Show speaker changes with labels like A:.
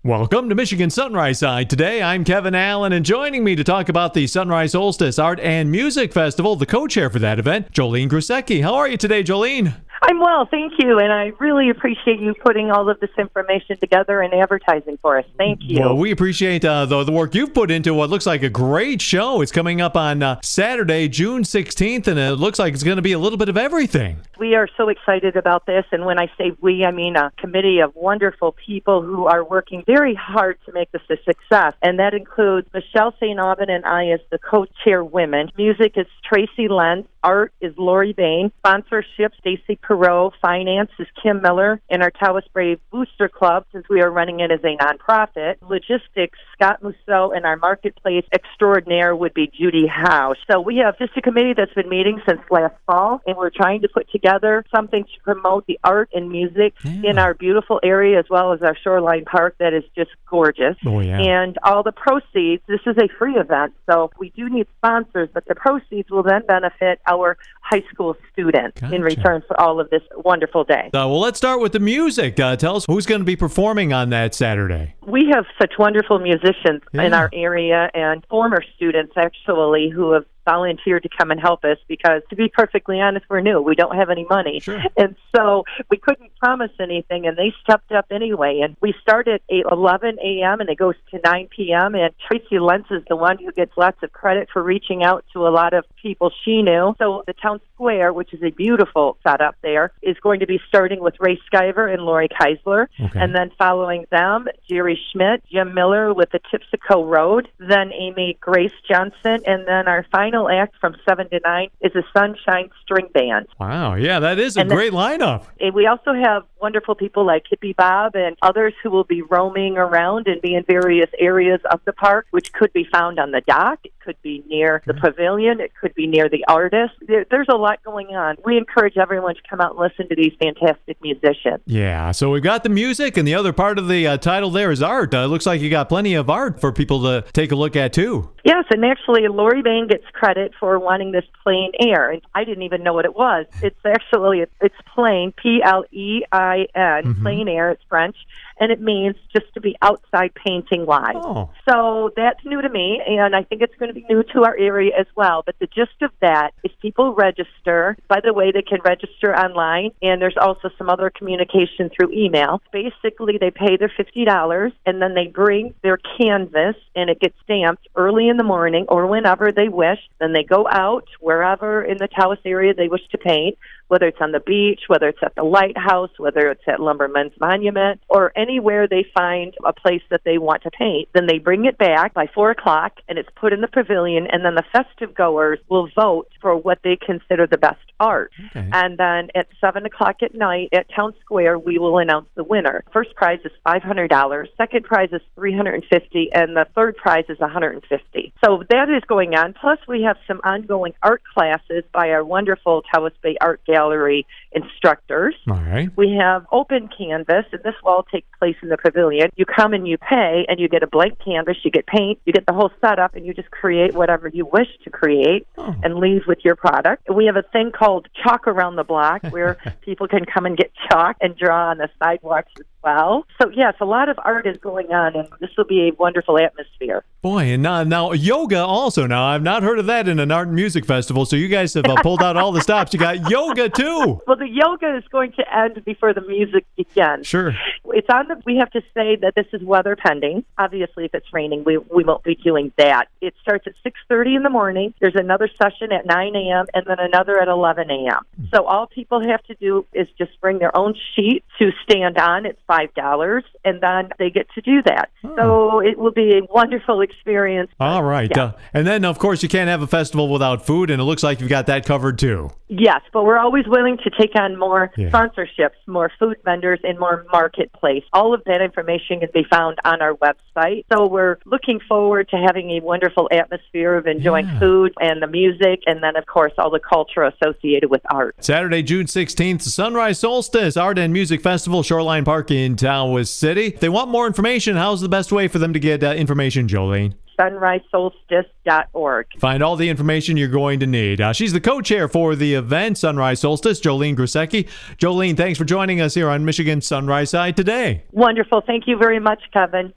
A: Welcome to Michigan Sunrise Side. Today, I'm Kevin Allen, and joining me to talk about the Sunrise Solstice Art and Music Festival, the co-chair for that event, Jolene Grusecki. How are you today, Jolene?
B: I'm well, thank you, and I really appreciate you putting all of this information together and advertising for us. Thank you.
A: Well, we appreciate the work you've put into what looks like a great show. It's coming up on Saturday, June 16th, and it looks like it's going to be a little bit of everything.
B: We are so excited about this, and when I say we, I mean a committee of wonderful people who are working very hard to make this a success, and that includes Michelle St. Aubin and I as the co-chair women. Music is Tracy Lenz. Art is Lori Bain. Sponsorship, Stacy Perot. Finance is Kim Miller. And our Tawas Brave Booster Club, since we are running it as a nonprofit. Logistics, Scott Mousseau, and our marketplace extraordinaire would be Judy House. So we have just a committee that's been meeting since last fall, and we're trying to put together something to promote the art and music in our beautiful area, as well as our Shoreline Park that is just gorgeous.
A: Oh, yeah.
B: And all the proceeds, this is a free event, so we do need sponsors, but the proceeds will then benefit our high school students in return for all of this wonderful day.
A: Well, let's start with the music. Tell us who's going to be performing on that Saturday.
B: We have such wonderful musicians in our area and former students, actually, who have volunteered to come and help us because, to be perfectly honest, we're new. We don't have any money.
A: Sure.
B: And so we couldn't promise anything, and they stepped up anyway. And we start at 11 a.m., and it goes to 9 p.m., and Tracy Lenz is the one who gets lots of credit for reaching out to a lot of people she knew. So the town square, which is a beautiful setup there, is going to be starting with Ray Skyver and Lori Keisler, and then following them, Jerry Schmidt, Jim Miller with the Tipsico Road, then Amy Grace Johnson, and then our final act from 7 to 9 is a Sunshine String Band.
A: Wow, yeah, that is a great lineup.
B: And we also have wonderful people like Hippie Bob and others who will be roaming around and be in various areas of the park, which could be found on the dock, it could be near the pavilion, it could be near the artist. There's a lot going on. We encourage everyone to come out and listen to these fantastic musicians.
A: Yeah, so we've got the music, and the other part of the title there is art. It looks like you got plenty of art for people to take a look at, too.
B: Yes, and actually, Lori Bain gets credit for wanting this plein air. And I didn't even know what it was. It's actually, it's plain, P-L-E-I-N, plein air, it's French, and it means just to be outside painting live.
A: Oh.
B: So that's new to me, and I think it's going to be new to our area as well. But the gist of that is people register. By the way, they can register online, and there's also some other communication through email. Basically, they pay their $50, and then they bring their canvas, and it gets stamped early in the morning or whenever they wish. Then they go out wherever in the Tawas area they wish to paint, whether it's on the beach, whether it's at the lighthouse, whether it's at Lumberman's Monument, or anywhere they find a place that they want to paint. Then they bring it back by 4 o'clock, and it's put in the pavilion, and then the festive goers will vote for what they consider the best art. And then at 7 o'clock at night at Town Square, we will announce the winner. First prize is $500, second prize is $350, and the third prize is $150. So that is going on. Plus, we have some ongoing art classes by our wonderful Tawas Bay Art Gallery instructors.
A: All right.
B: We have open canvas, and this will all take place in the pavilion. You come and you pay, and you get a blank canvas, you get paint, you get the whole setup, and you just create whatever you wish to create and leave with your product. And we have a thing called Chalk Around the Block, where people can come and get chalk and draw on the sidewalks as well. So, yes, a lot of art is going on, and this will be a wonderful atmosphere.
A: Boy, and now yoga also. Now, I've not heard of that in an art and music festival, so you guys have pulled out all the stops. You got yoga, too.
B: Well, the yoga is going to end before the music begins.
A: Sure.
B: It's on the, we have to say that this is weather pending. Obviously, if it's raining, we won't be doing that. It starts at 6:30 in the morning. There's another session at 9 a.m. and then another at 11 a.m. So all people have to do is just bring their own sheet to stand on. It's $5, and then they get to do that. So it will be a wonderful experience.
A: All right.
B: Yeah.
A: And then, of course, you can't have a festival without food, and it looks like you've got that covered, too.
B: Yes, but we're always willing to take on more sponsorships, more food vendors, and more marketplace. All of that information can be found on our website. So we're looking forward to having a wonderful atmosphere of enjoying food and the music, and then, of course, all the culture associated with art.
A: Saturday, June 16th, Sunrise Solstice Art and Music Festival, Shoreline Park in Tawas City. If they want more information, how's the best way for them to get information, Jolene?
B: sunrisesolstice.org.
A: Find all the information you're going to need. She's the co-chair for the event, Sunrise Solstice, Jolene Grusecki. Jolene, thanks for joining us here on Michigan Sunrise Side today.
B: Wonderful. Thank you very much, Kevin.